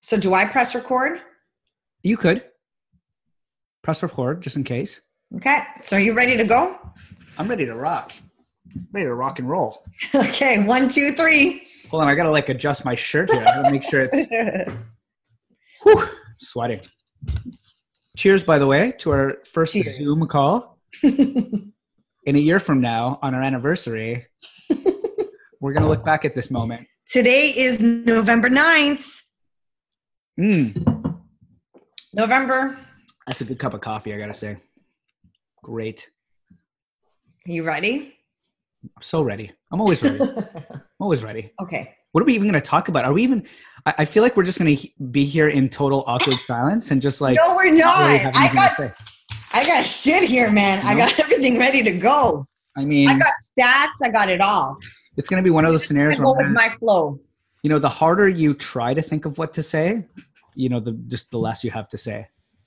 So do I press record? You could press record just in case. Okay. So are you ready to go? I'm ready to rock. Ready to rock and roll. Okay. 1, 2, 3. Hold on, I gotta adjust my shirt here. I gotta make sure it's whew, sweating. Cheers, by the way, to our first Cheers. Zoom call. In a year from now, on our anniversary, we're gonna look back at this moment. Today is November 9th. November. That's a good cup of coffee, I gotta say. Great. Are you ready? I'm so ready. I'm always ready. I'm always ready. Okay. What are we even going to talk about? Are we even, I feel like we're just going to be here in total awkward silence and just like. No, we're not. Really I got shit here, man. You know? I got everything ready to go. I mean. I got stats. I got it all. It's going to be one of those scenarios where. Go with my flow. You know, the harder you try to think of what to say, you know, the less you have to say.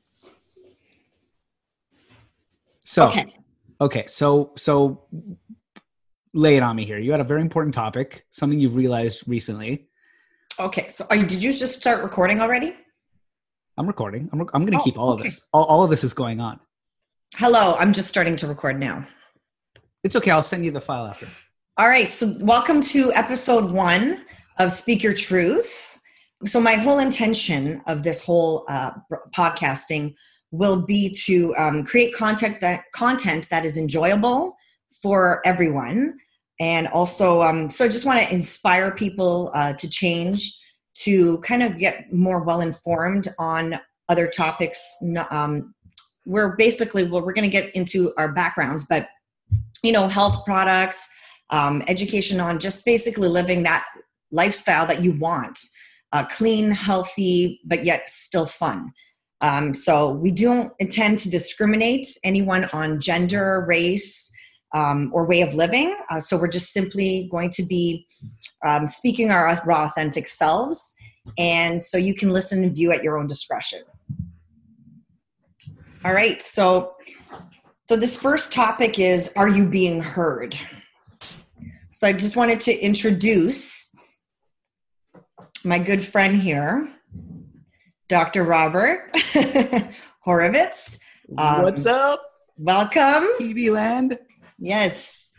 So, okay. So lay it on me here. You had a very important topic, something you've realized recently. Okay. So did you just start recording already? I'm recording. I'm going to keep all of this. All of this is going on. Hello. I'm just starting to record now. It's okay. I'll send you the file after. All right. So welcome to episode 1 of Speak Your Truth. So my whole intention of this whole podcasting will be to create content that is enjoyable for everyone. And also, so I just want to inspire people to change, to kind of get more well-informed on other topics. We're going to get into our backgrounds, but, you know, health products, education on just basically living that lifestyle that you want, clean, healthy, but yet still fun. So we don't intend to discriminate anyone on gender, race, or way of living. So we're just simply going to be speaking our raw, authentic selves. And so you can listen and view at your own discretion. All right. So this first topic is, are you being heard? So I just wanted to introduce my good friend here, Dr. Robert Horovitz. What's up? Welcome. TV land. Yes.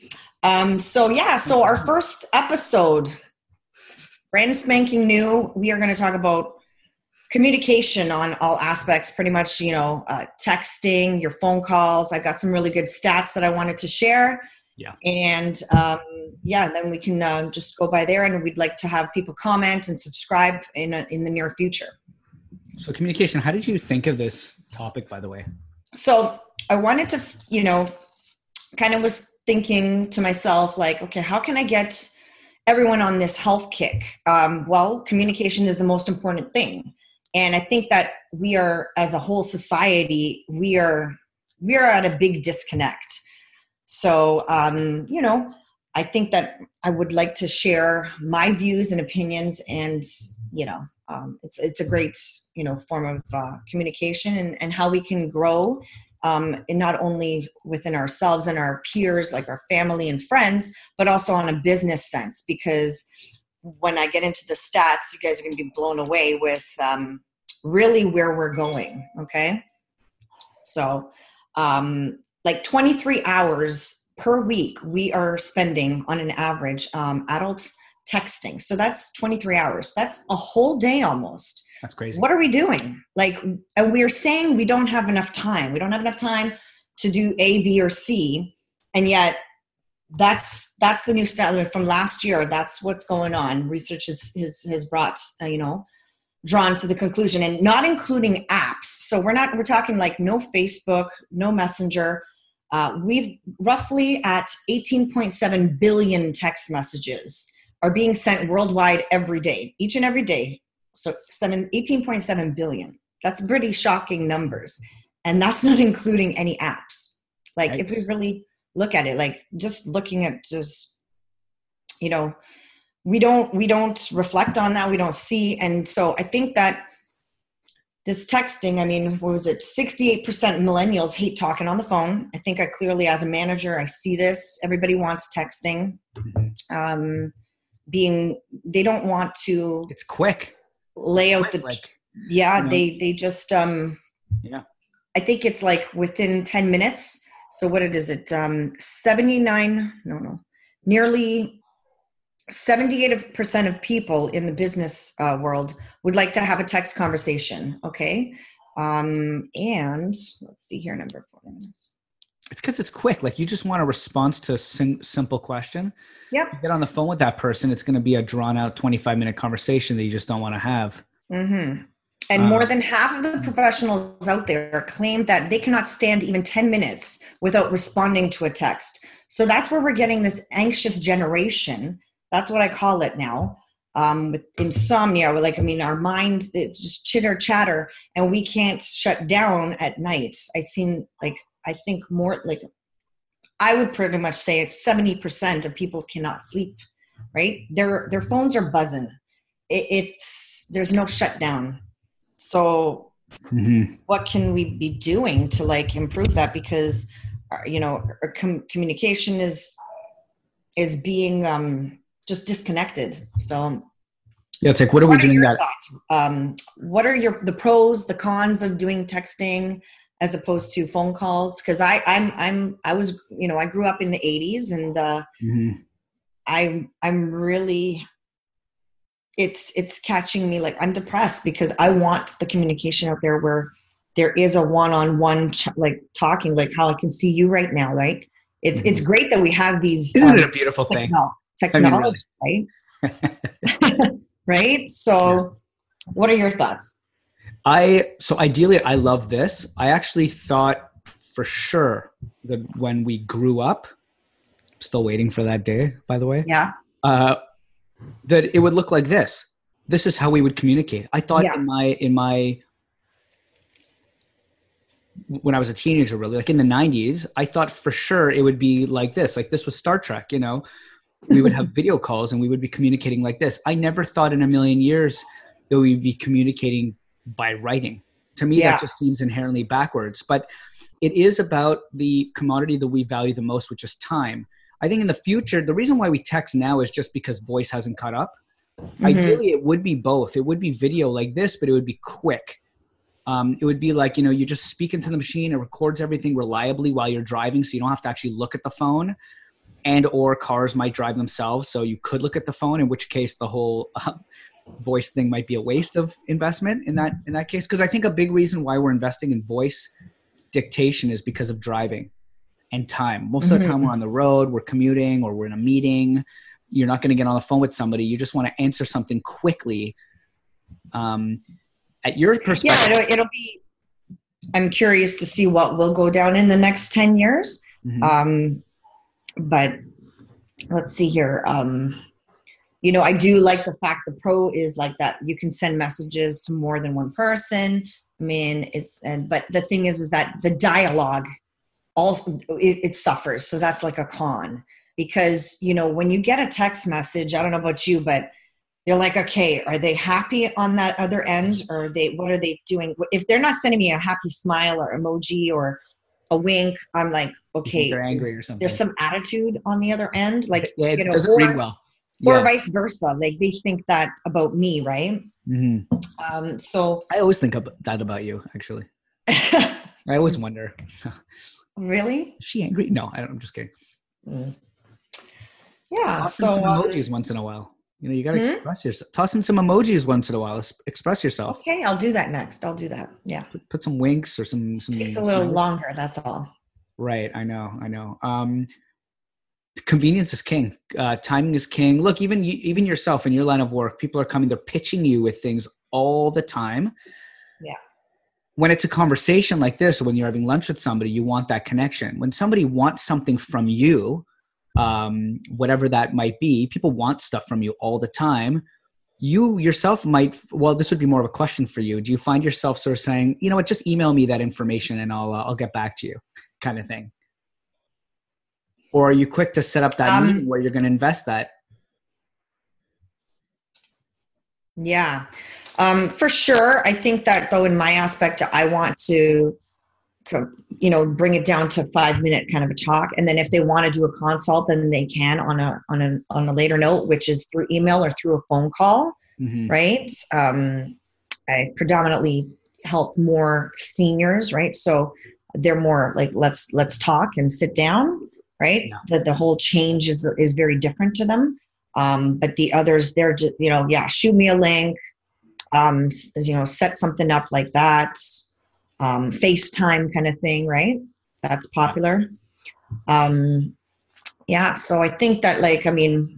So our first episode, brand spanking new, we are going to talk about communication on all aspects, pretty much, you know, texting, your phone calls. I got some really good stats that I wanted to share. Yeah. And then we can just go by there, and we'd like to have people comment and subscribe in the near future. So communication, how did you think of this topic, by the way? So I wanted to, you know, kind of was thinking to myself, like, okay, how can I get everyone on this health kick? Well, communication is the most important thing. And I think that we are, as a whole society, we are at a big disconnect. So, you know, I think that I would like to share my views and opinions, and, you know, it's a great, you know, form of communication and how we can grow, and not only within ourselves and our peers, like our family and friends, but also on a business sense. Because when I get into the stats, you guys are going to be blown away with really where we're going. Okay, so like 23 hours per week we are spending on an average adult texting. So that's 23 hours. That's a whole day almost. That's crazy. What are we doing? Like, and we're saying we don't have enough time. We don't have enough time to do A, B, or C. And yet that's the new stat from last year. That's what's going on. Research has brought, you know, drawn to the conclusion, and not including apps. So we're talking like no Facebook, no Messenger. We've roughly at 18.7 billion text messages are being sent worldwide every day, each and every day. So 18.7 billion. That's pretty shocking numbers. And that's not including any apps. Like, right. If we really look at it, like just looking at just, you know, we don't reflect on that. We don't see. And so I think that this texting, I mean, what was it? 68% millennials hate talking on the phone. I think I clearly, as a manager, I see this. Everybody wants texting. They don't want to. It's quick. lay out the, like, yeah, you know, they just, yeah. I think it's like within 10 minutes. So what is it? 79, nearly 78% of people in the business world would like to have a text conversation. Okay. And let's see here, number 4. It's because it's quick. Like you just want a response to a simple question. Yep. You get on the phone with that person. It's going to be a drawn out 25-minute conversation that you just don't want to have. Mm-hmm. And more than half of the professionals out there claim that they cannot stand even 10 minutes without responding to a text. So that's where we're getting this anxious generation. That's what I call it now. With insomnia, our mind, it's just chitter chatter, and we can't shut down at night. I think more like, I would pretty much say 70% of people cannot sleep, right? Their phones are buzzing. There's no shutdown. So what can we be doing to like improve that? Because, our communication is being just disconnected. So yeah, it's like, what are we doing that? Thoughts? What are the pros, the cons of doing texting as opposed to phone calls? Because I grew up in the 80s, and I'm really, it's catching me. Like, I'm depressed because I want the communication out there where there is a one-on-one like talking, like how I can see you right now. Like it's great that we have these. Isn't it a beautiful thing? Technology, really. Right? Right. So what are your thoughts? So ideally, I love this. I actually thought for sure that when we grew up, I'm still waiting for that day, by the way. Yeah. That it would look like this. This is how we would communicate. I thought in my when I was a teenager, really, like in the 90s, I thought for sure it would be like this. Like this was Star Trek, we would have video calls and we would be communicating like this. I never thought in a million years that we'd be communicating by writing. To me, that just seems inherently backwards. But it is about the commodity that we value the most, which is time. I think in the future, the reason why we text now is just because voice hasn't caught up. Ideally, it would be both. It would be video like this, but it would be quick. It would be like, you just speak into the machine. It records everything reliably while you're driving, so you don't have to actually look at the phone. And or cars might drive themselves, so you could look at the phone, in which case the whole voice thing might be a waste of investment in that case. Because I think a big reason why we're investing in voice dictation is because of driving and time. Most of the time we're on the road, we're commuting, or we're in a meeting. You're not going to get on the phone with somebody. You just want to answer something quickly. At your perspective. Yeah, it'll be, I'm curious to see what will go down in the next 10 years. But let's see here. I do like the fact the pro is like that you can send messages to more than one person. I mean, but the thing is that the dialogue also it suffers. So that's like a con, because when you get a text message, I don't know about you, but you're like, okay, are they happy on that other end, or what are they doing? If they're not sending me a happy smile or emoji or a wink, I'm like, okay, they're angry or something. There's some attitude on the other end, like it doesn't read well, or vice versa. Like they think that about me, right? So I always think that about you, actually. I always wonder. Really? Is she angry? No, I'm just kidding. Yeah. Toss in some emojis once in a while. You got to express yourself. Toss in some emojis once in a while. Express yourself. Okay, I'll do that next. I'll do that. Yeah. Put some winks or some. It takes a little longer. That's all. Right. I know. Convenience is king. Timing is king. Look, even yourself in your line of work, people are coming. They're pitching you with things all the time. Yeah. When it's a conversation like this, or when you're having lunch with somebody, you want that connection. When somebody wants something from you, whatever that might be, people want stuff from you all the time. You yourself might, this would be more of a question for you. Do you find yourself sort of saying, you know what, just email me that information and I'll get back to you, kind of thing? Or are you quick to set up that meeting where you're going to invest that? Yeah, for sure. I think that though, in my aspect, I want to, bring it down to 5-minute kind of a talk. And then if they want to do a consult, then they can on a later note, which is through email or through a phone call. Mm-hmm. right? I predominantly help more seniors, right? So they're more like, let's talk and sit down, right? Yeah. The whole change is very different to them. But the others, they're just, yeah, shoot me a link, set something up like that, FaceTime kind of thing, right? That's popular. Yeah, so I think that, like, I mean,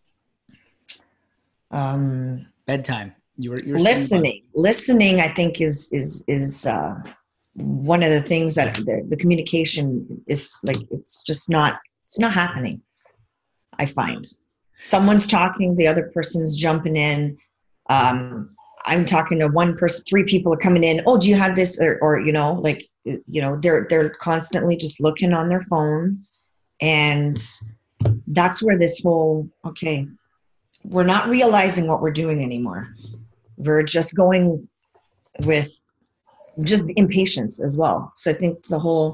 Bedtime. You're listening, I think is one of the things that the communication is like, it's not happening. I find someone's talking, the other person's jumping in. I'm talking to one person, three people are coming in. Oh, do you have this? Or they're constantly just looking on their phone. And that's where this whole, okay, we're not realizing what we're doing anymore. We're just going with just impatience as well. So I think the whole,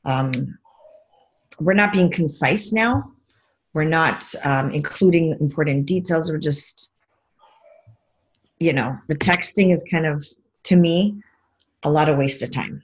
we're not being concise now. We're not including important details. We're just, the texting is kind of, to me, a lot of waste of time.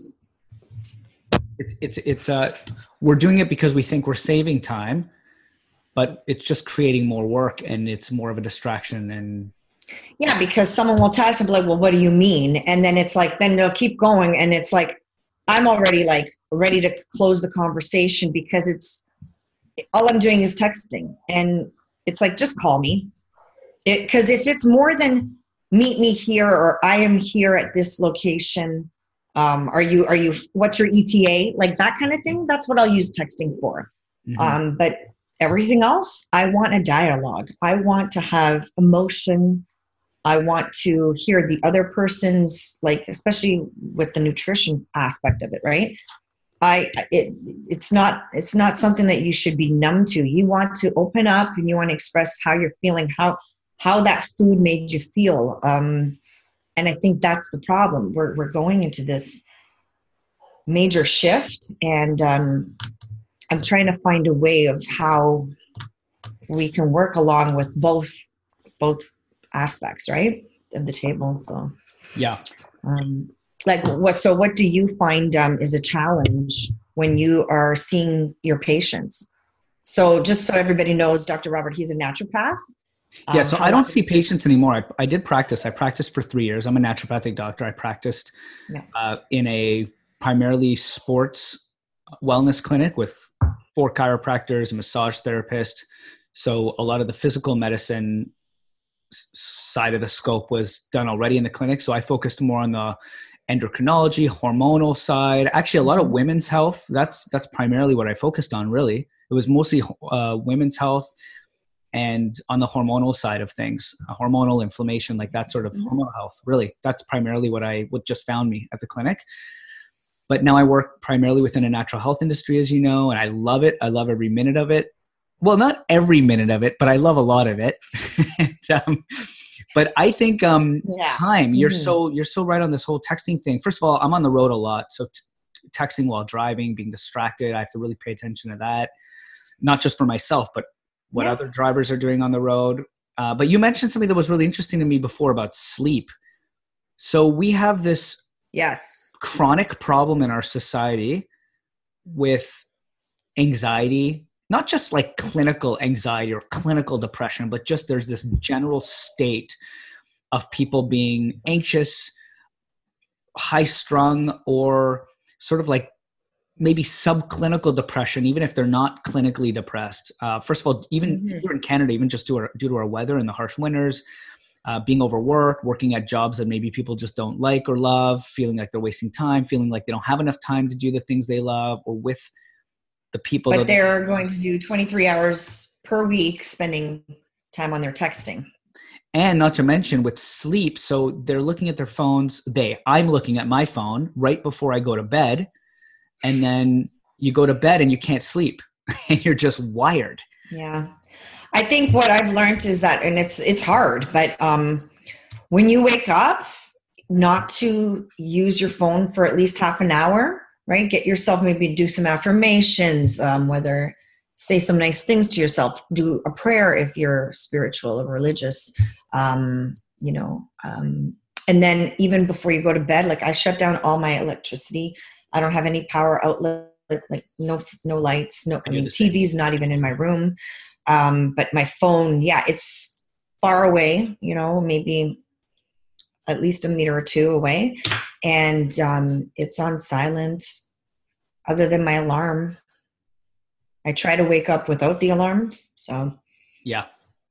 It's we're doing it because we think we're saving time, but it's just creating more work, and it's more of a distraction. And yeah, because someone will text and be like, well, what do you mean? And then it's like, then they'll keep going. And it's like, I'm already like ready to close the conversation because it's, all I'm doing is texting. And it's like, just call me. Because if it's more than meet me here, or I am here at this location, are you, what's your ETA? Like that kind of thing. That's what I'll use texting for. Mm-hmm. But everything else, I want a dialogue. I want to have emotion. I want to hear the other person's, like, especially with the nutrition aspect of it, right? It's not something that you should be numb to. You want to open up and you want to express how you're feeling, how that food made you feel. And I think that's the problem. We're going into this major shift, and I'm trying to find a way of how we can work along with both aspects, right, of the table. So yeah. What do you find is a challenge when you are seeing your patients? So just so everybody knows, Dr. Robert, he's a naturopath. Yeah, so I don't see patients anymore. I did practice. I practiced for 3 years. I'm a naturopathic doctor. I practiced in a primarily sports wellness clinic with 4 chiropractors, a massage therapist. So a lot of the physical medicine side of the scope was done already in the clinic. So I focused more on the endocrinology, hormonal side. Actually, a lot of women's health. That's primarily what I focused on, really. It was mostly women's health, and on the hormonal side of things, hormonal inflammation, like that sort of hormonal health. Really, that's primarily what just found me at the clinic. But now I work primarily within a natural health industry, as you know, and I love it. I love every minute of it. Well, not every minute of it, but I love a lot of it. But I think time. You're so right on this whole texting thing. First of all, I'm on the road a lot, so texting while driving, being distracted, I have to really pay attention to that. Not just for myself, but what other drivers are doing on the road. But you mentioned something that was really interesting to me before about sleep. So we have this chronic problem in our society with anxiety, not just like clinical anxiety or clinical depression, but just there's this general state of people being anxious, high strung, or sort of like maybe subclinical depression, even if they're not clinically depressed. First of all, even here in Canada, even just due to our weather and the harsh winters, being overworked, working at jobs that maybe people just don't like or love, feeling like they're wasting time, feeling like they don't have enough time to do the things they love or with the people. But they're going to do 23 hours per week spending time on their texting. And not to mention with sleep. So they're looking at their phones. I'm looking at my phone right before I go to bed. And then you go to bed and you can't sleep and you're just wired. Yeah. I think what I've learned is that, and it's hard, but when you wake up, not to use your phone for at least half an hour, right? Get yourself, maybe do some affirmations, whether say some nice things to yourself, do a prayer if you're spiritual or religious, You know, and then even before you go to bed, like I shut down all my electricity. I don't have any power outlet, like no lights, no, I mean, TV's not even in my room. But my phone, yeah, it's far away, you know, maybe at least a meter or two away. And it's on silent other than my alarm. I try to wake up without the alarm. So yeah.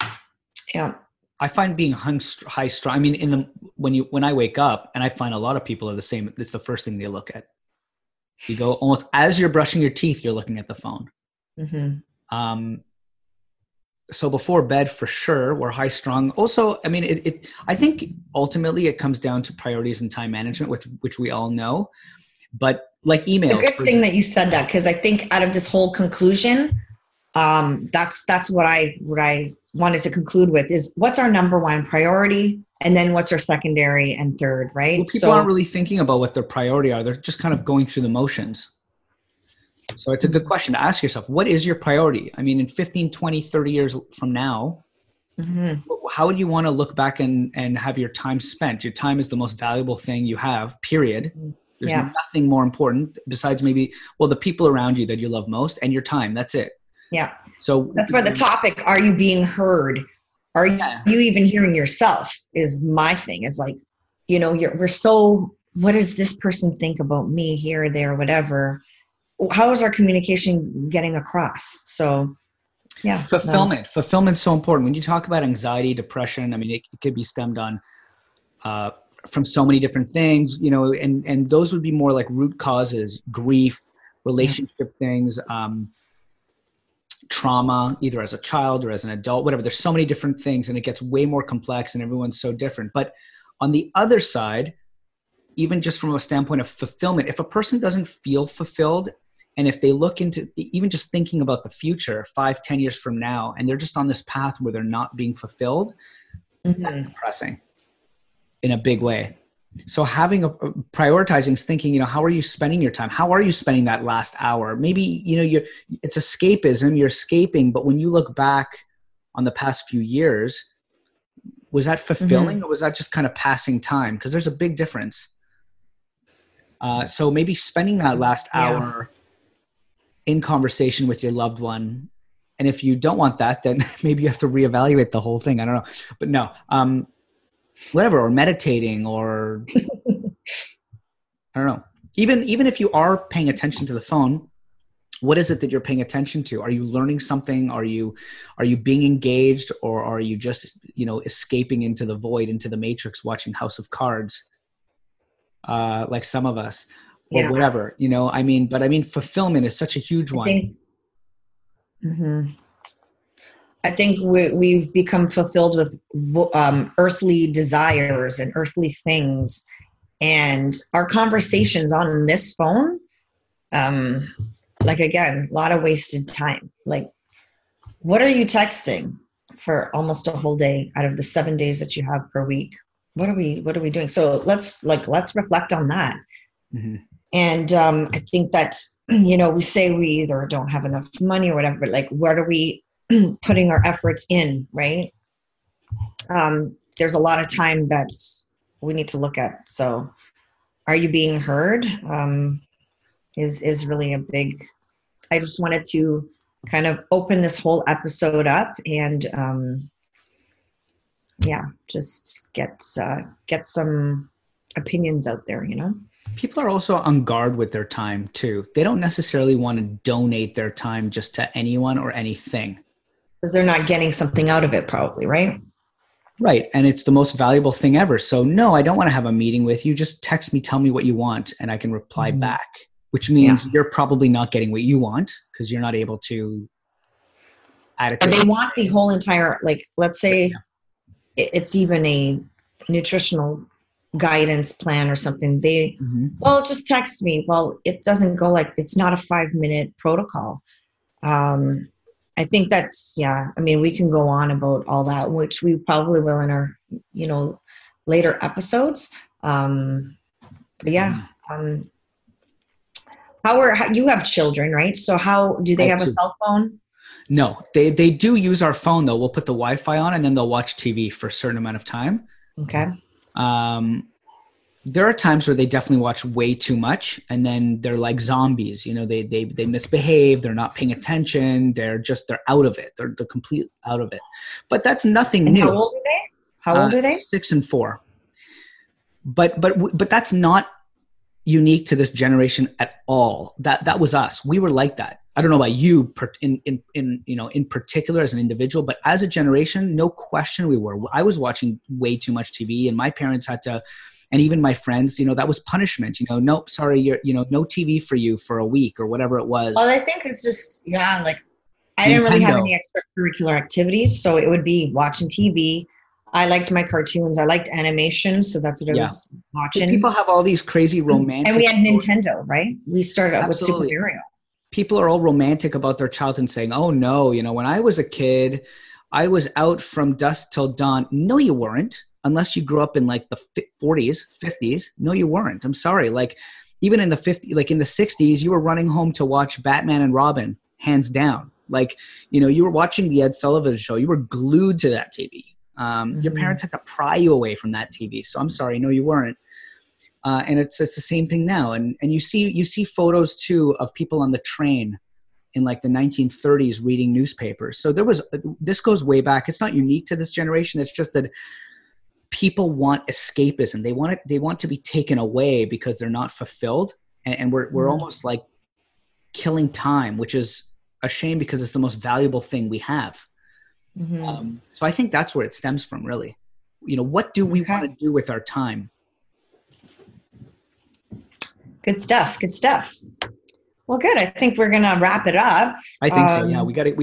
I find being high strung. I mean, when I wake up, and I find a lot of people are the same. It's the first thing they look at. You go almost as you're brushing your teeth, you're looking at the phone. Mm-hmm. So before bed, for sure, we're high strung. Also, I mean, I think ultimately it comes down to priorities and time management, which we all know. But like emails. It's a good thing that you said that, because I think out of this whole conclusion, that's what I wanted to conclude with is what's our number one priority, and then what's our secondary and third, right? Well, people aren't really thinking about what their priority are. They're just kind of going through the motions. So it's a good question to ask yourself. What is your priority? I mean, in 15, 20, 30 years from now, how would you want to look back and have your time spent? Your time is the most valuable thing you have, period. There's nothing more important besides maybe, well, the people around you that you love most and your time. That's it. Yeah. So that's why the topic, are you being heard? Are you even hearing yourself, is my thing. Is like, you know, we're so, what does this person think about me here, there, whatever? How is our communication getting across? So yeah. Fulfillment's so important. When you talk about anxiety, depression, I mean, it could be stemmed on, from so many different things, you know, and those would be more like root causes: grief, relationship things, trauma, either as a child or as an adult, whatever. There's so many different things, and it gets way more complex, and everyone's so different. But on the other side, even just from a standpoint of fulfillment, if a person doesn't feel fulfilled, and if they look into even just thinking about the future 5-10 years from now, and they're just on this path where they're not being fulfilled, that's depressing in a big way. So prioritizing is thinking, you know, how are you spending your time? How are you spending that last hour? Maybe, you know, it's escapism, you're escaping, but when you look back on the past few years, was that fulfilling or was that just kind of passing time? Because there's a big difference. So maybe spending that last hour in conversation with your loved one. And if you don't want that, then maybe you have to reevaluate the whole thing. I don't know, but no, whatever, or meditating, or I don't know. Even if you are paying attention to the phone, what is it that you're paying attention to? Are you learning something? Are you being engaged, or are you just, you know, escaping into the void, into the matrix, watching House of Cards, like some of us, or whatever, you know? I mean, fulfillment is such a huge one. I think we've become fulfilled with earthly desires and earthly things, and our conversations on this phone, like, again, a lot of wasted time. Like, what are you texting for almost a whole day out of the 7 days that you have per week? What are we doing? So let's reflect on that. And I think that's, you know, we say we either don't have enough money or whatever, but like, what are we putting our efforts in, right? There's a lot of time that we need to look at. So are you being heard? Is really a big, I just wanted to kind of open this whole episode up and just get some opinions out there, you know? People are also on guard with their time too. They don't necessarily want to donate their time just to anyone or anything. Because they're not getting something out of it, probably, right? Right. And it's the most valuable thing ever. So no, I don't want to have a meeting with you. Just text me, tell me what you want, and I can reply back, which means you're probably not getting what you want because you're not able to add it. Or they want the whole entire, like, let's say it's even a nutritional guidance plan or something. Well, just text me. Well, it doesn't go like, it's not a 5-minute protocol. I think that's, I mean, we can go on about all that, which we probably will in our, you know, later episodes. But how you have children, right? So how do they have a cell phone? No, they do use our phone though. We'll put the Wi-Fi on and then they'll watch TV for a certain amount of time. Okay. There are times where they definitely watch way too much and then they're like zombies. You know, they misbehave. They're not paying attention. They're out of it. They're complete out of it. But that's nothing new. How old are they? How old are they? 6 and 4. But that's not unique to this generation at all. That was us. We were like that. I don't know about you in particular as an individual, but as a generation, no question we were. I was watching way too much TV and my parents had to, and even my friends, that was punishment, nope, sorry, no TV for you for a week or whatever it was. Well, I think it's just, like I didn't really have any extracurricular activities. So it would be watching TV. I liked my cartoons. I liked animation. So that's what I was watching. People have all these crazy romantic. And we had Nintendo, right? We started out with Super Mario. People are all romantic about their childhood and saying, oh no, when I was a kid, I was out from dusk till dawn. No, you weren't. Unless you grew up in like the 40s, 50s. No, you weren't. I'm sorry. Like even in the 50s, like in the 60s, you were running home to watch Batman and Robin, hands down. Like, you were watching the Ed Sullivan Show. You were glued to that TV. Your parents had to pry you away from that TV. So I'm sorry. No, you weren't. And it's the same thing now. And you see photos too of people on the train in like the 1930s reading newspapers. So this goes way back. It's not unique to this generation. It's just that people want escapism. They want to be taken away because they're not fulfilled. And we're almost like killing time, which is a shame because it's the most valuable thing we have. So I think that's where it stems from, really. What do we want to do with our time? Good stuff. Well, good. I think we're going to wrap it up. I think so. Yeah, we got it.